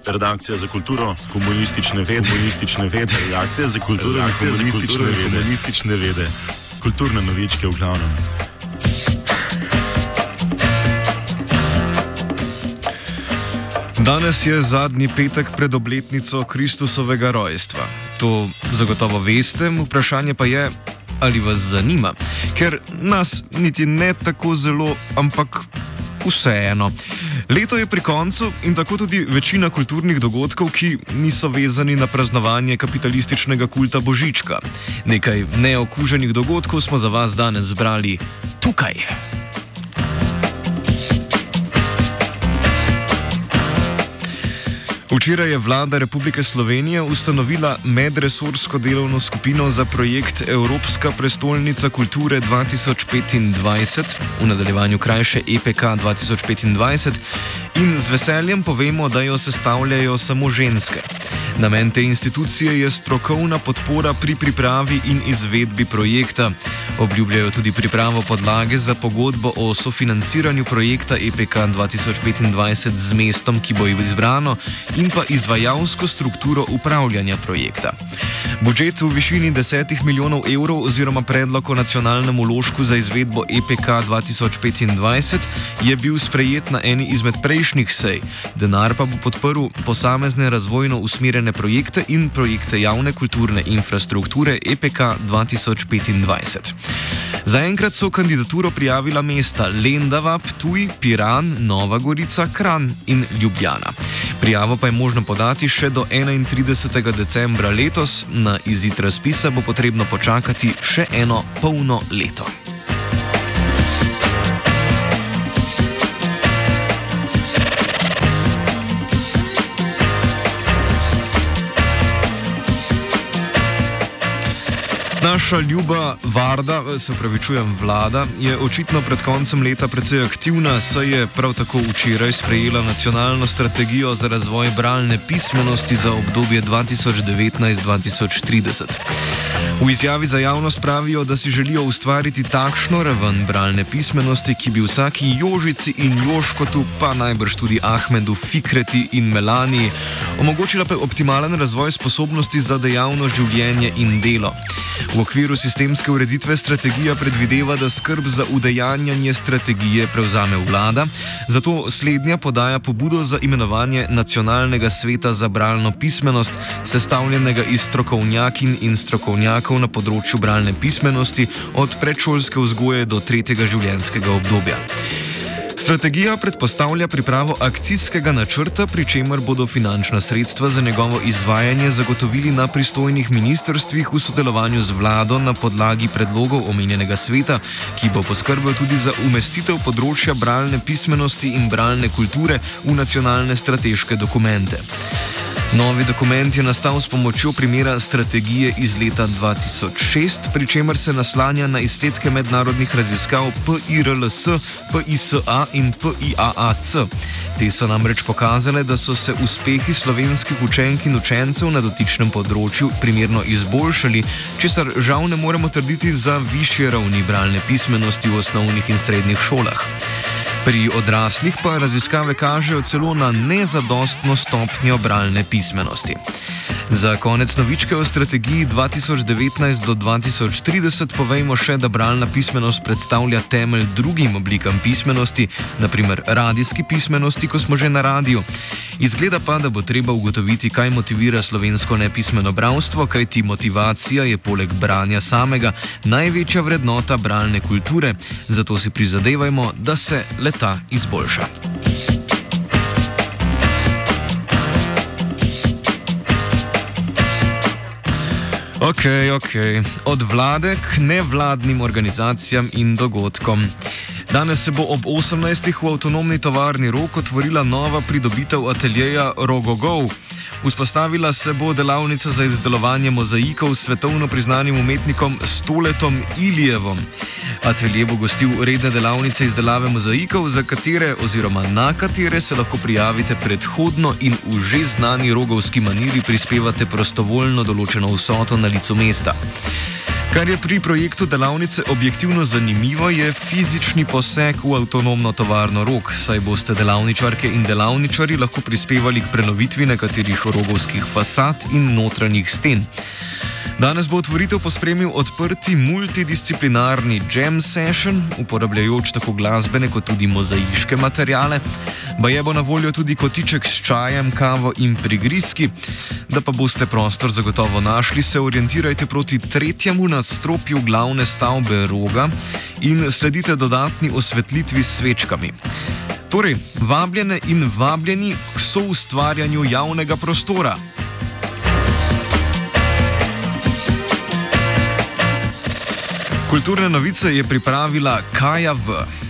redakcija za kulturo, komunistične vede, redakcija za kulturo, komunistične vede, kulturne novičke v glavnem. Danes je zadnji petek pred obletnico Kristusovega rojstva. To zagotovo veste, vprašanje pa je, ali vas zanima, ker nas niti ne tako zelo, ampak vseeno. Leto je pri koncu in tako tudi večina kulturnih dogodkov, ki niso vezani na praznovanje kapitalističnega kulta Božička. Nekaj neokuženih dogodkov smo za vas danes zbrali tukaj. Včeraj je vlada Republike Slovenije ustanovila medresorsko delovno skupino za projekt Evropska prestolnica kulture 2025, v nadaljevanju krajše EPK 2025, in z veseljem povemo, da jo sestavljajo samo ženske. Namen te institucije je strokovna podpora pri pripravi in izvedbi projekta. Obljubljajo tudi pripravo podlage za pogodbo o sofinanciranju projekta EPK 2025 z mestom, ki bo izbrano, in pa izvajalsko strukturo upravljanja projekta. Budžet v višini 10 milijonov evrov oziroma predlog o nacionalnem vložku za izvedbo EPK 2025 je bil sprejet na eni izmed prejšnjih sej. Denar pa bo podprl posamezne razvojno usmerjene projekte in projekte javne kulturne infrastrukture EPK 2025. Zaenkrat so kandidaturo prijavila mesta Lendava, Ptuj, Piran, Nova Gorica, Kranj in Ljubljana. Prijavo pa je možno podati še do 31. decembra letos, na izid razpisa bo potrebno počakati še eno polno leto. Naša ljuba vlada je očitno pred koncem leta precej aktivna, saj je prav tako včeraj sprejela nacionalno strategijo za razvoj bralne pismenosti za obdobje 2019-2030. V izjavi za javnost pravijo, da si želijo ustvariti takšno raven bralne pismenosti, ki bi vsaki Jožici in Joškotu, pa najbrž tudi Ahmedu, Fikreti in Melani, omogočila pa optimalen razvoj sposobnosti za dejavno življenje in delo. V okviru sistemske ureditve strategija predvideva, da skrb za udejanjanje strategije prevzame vlada, zato slednja podaja pobudo za imenovanje Nacionalnega sveta za bralno pismenost, sestavljenega iz strokovnjakinj in strokovnjakov na področju bralne pismenosti od predšolske vzgoje do 3. življenjskega obdobja. Strategija predpostavlja pripravo akcijskega načrta, pri čemer bodo finančna sredstva za njegovo izvajanje zagotovili na pristojnih ministrstvih v sodelovanju z vlado na podlagi predlogov omenjenega sveta, ki bo poskrbel tudi za umestitev področja bralne pismenosti in bralne kulture v nacionalne strateške dokumente. Novi dokument je nastal s pomočjo primera strategije iz leta 2006, pri čemer se naslanja na izsledke mednarodnih raziskav PIRLS, PISA in PIAAC. Te so namreč pokazale, da so se uspehi slovenskih učenk in učencev na dotičnem področju primerno izboljšali, česar žal ne moremo trditi za višje ravni bralne pismenosti v osnovnih in srednjih šolah. Pri odraslih pa raziskave kažejo celo na nezadostno stopnjo bralne pismenosti. Za konec novičke o strategiji 2019 do 2030 povejmo še, da bralna pismenost predstavlja temelj drugim oblikam pismenosti, naprimer radijski pismenosti, ko smo že na radiju. Izgleda pa, da bo treba ugotoviti, kaj motivira slovensko nepismeno bralstvo, kajti motivacija je poleg branja samega največja vrednota bralne kulture, zato si prizadevajmo, da se le-ta izboljša. Ok. Od vlade k nevladnim organizacijam in dogodkom. Danes se bo ob 18. v avtonomni tovarni Rog otvorila nova pridobitev ateljeja Rogogov. Vzpostavila se bo delavnica za izdelovanje mozaikov s svetovno priznanim umetnikom Stoletom Ilijevom. Atelje bo gostil redne delavnice izdelave mozaikov, za katere oziroma na katere se lahko prijavite predhodno in v že znani rogovski maniri prispevate prostovoljno določeno vsoto na licu mesta. Kar je pri projektu delavnice objektivno zanimivo, je fizični poseg v avtonomno tovarno Rog, saj boste delavničarke in delavničari lahko prispevali k prenovitvi nekaterih rogovskih fasad in notranjih sten. Danes bo otvoritev pospremil odprti multidisciplinarni jam session, uporabljajoč tako glasbene kot tudi mozaiške materiale. Baje bo na voljo tudi kotiček s čajem, kavo in prigrizki. Da pa boste prostor zagotovo našli, se orientirajte proti 3. nadstropju glavne stavbe Roga in sledite dodatni osvetlitvi s svečkami. Torej, vabljene in vabljeni k soustvarjanju javnega prostora. Kulturne novice je pripravila Kaja V.